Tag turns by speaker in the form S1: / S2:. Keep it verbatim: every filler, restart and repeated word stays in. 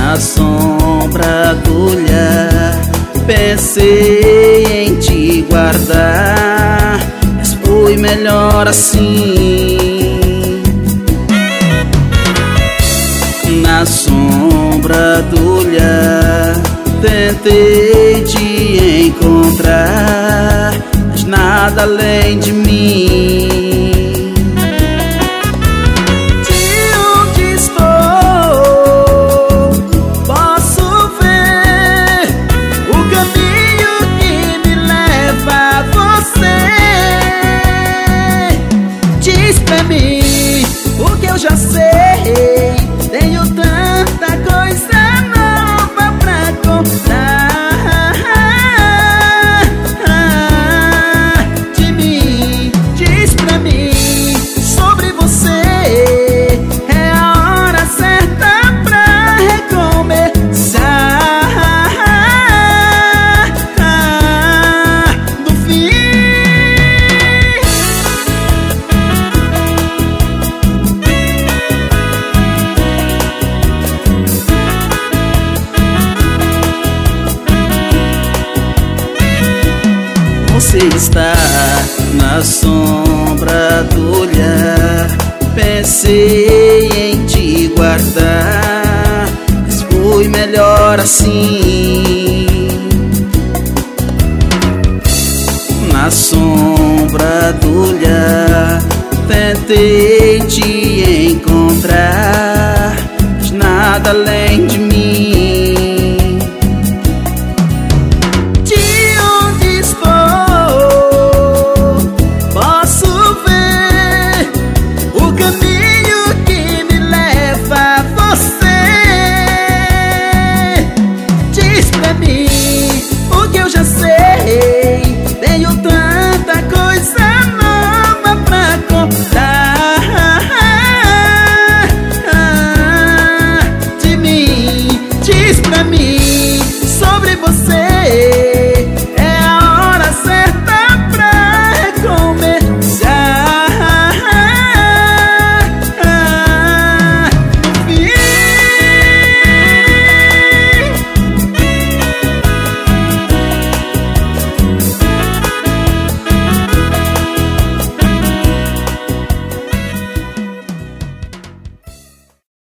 S1: Na sombra do olhar pensei em te guardar, mas foi melhor assim. Na sombra do olhar tentei te encontrar, mas nada além de mim. O que eu já sei, tenho tanta coisa nova pra contar. De mim, diz pra mim sobre você. É a hora certa pra recomeçar do fim. Você está na sombra do olhar, pensei em te guardar, mas foi melhor assim. Na sombra do olhar tentei te encontrar, mas nada além de mim.